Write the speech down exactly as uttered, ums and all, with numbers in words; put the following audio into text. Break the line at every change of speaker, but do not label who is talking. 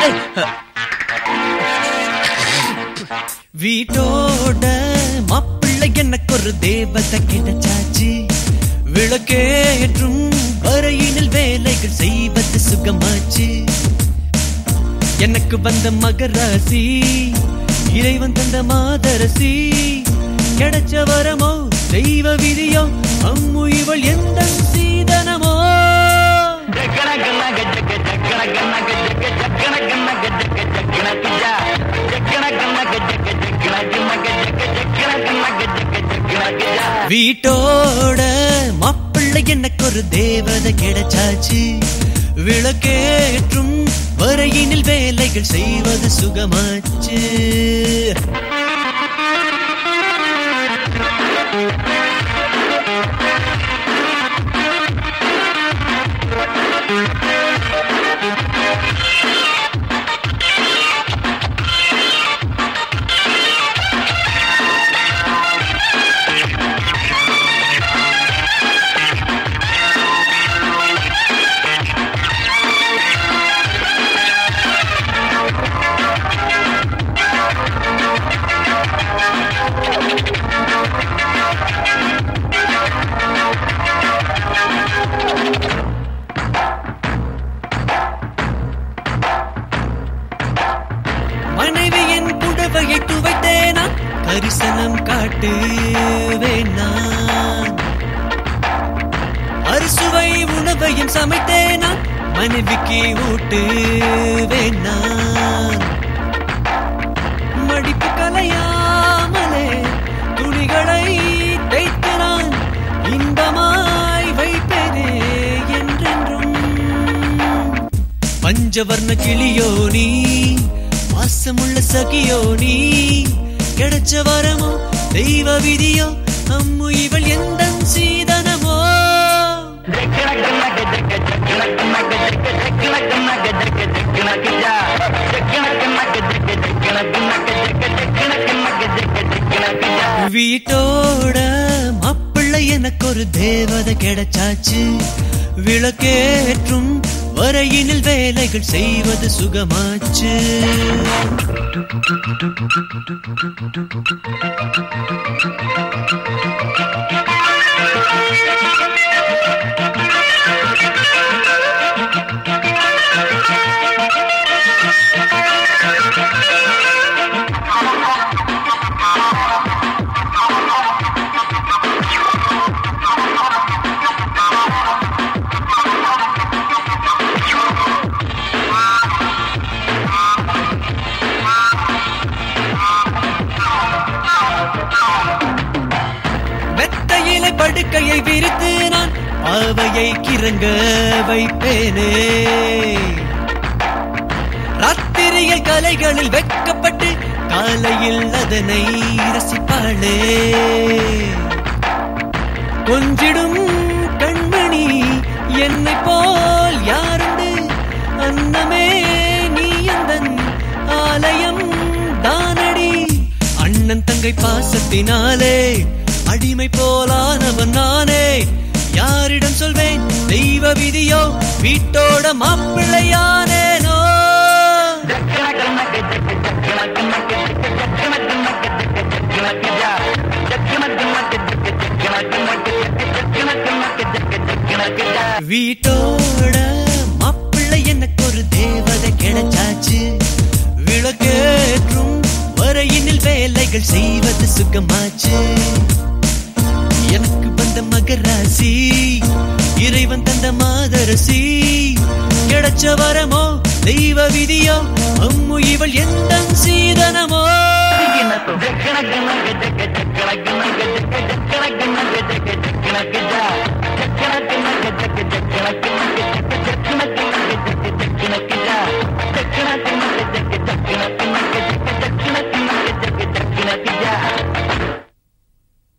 வீட்டோட மாப்பிள்ளை எனக்கு ஒரு தேவதை கிடைச்சாச்சு. விளக்கேற்றும் வரையினில் வேலைகள் செய்வது சுகமாச்சு. எனக்கு வந்த மகராசி இறைவன் தந்த மாதரசி. கிடைச்ச வரமோ தெய்வ விதியோ அம்மு இவள் எந்த சீதனமோ. வீட்டோட மாப்பிள்ளை எனக்கு ஒரு தேவதை கிடைச்சாச்சு. விளக்கேற்றும் வரையினில் வேலைகள் செய்வது சுகமாச்சு. மனைவியின் புடவையை துவைத்தேனா கரிசனம் காட்டு வேணான். அறுசுவை உணவையும் சமைத்தேனா மனைவிக்கு ஊட்டு வேணான். மடிப்பு கலையாமலே துணிகளை தைத்து நான் இன்பமாய் வைப்பேனே என்றென்றும். பஞ்சவர்ண கிளியோ நீ வாசமுள்ள சகியோ நீ. கிடைச்ச வரமோ தெய்வ விதியோ அம்மு இவள் எந்த சீதனமோ. வீட்டோட மாப்பிள்ளை எனக்கு ஒரு தேவதை கிடைச்சாச்சு. விளக்கேற்றும் வரையினில் வேலைகள் செய்வது சுகமாச்சு. படுக்கையை விரித்து நான் பாவையை கிறங்க வைப்பேனே. ராத்திரியில் கலைகளில் வெட்கப்பட்டு காலையில் அதனை ரசிப்பாளே. கொஞ்சிடும் கண்மணி என்னை போல் யாருண்டு அன்னமே நீ அந்தன் ஆலயம் தானடி. அண்ணன் தங்கை பாசத்தினாலே அடிமை போலானவன் நானே. யாரிடம் சொல்வேன் தெய்வ விதியோ வீட்டோட மாப்பிள்ளையானேனோ. வீட்டோட மாப்பிள்ளை எனக்கு ஒரு தேவதை கிடைச்சாச்சு. விளக்கேற்றும் வரையினில் வேலைகள் செய்வது சுகமாச்சு. எனக்கு வந்த மகராசி இறைவன் தந்த மாதரசி. கிடைச்ச வரமோ தெய்வ விதியோ அம்மு இவள் எந்த சீதனமோ.
ஜக்கண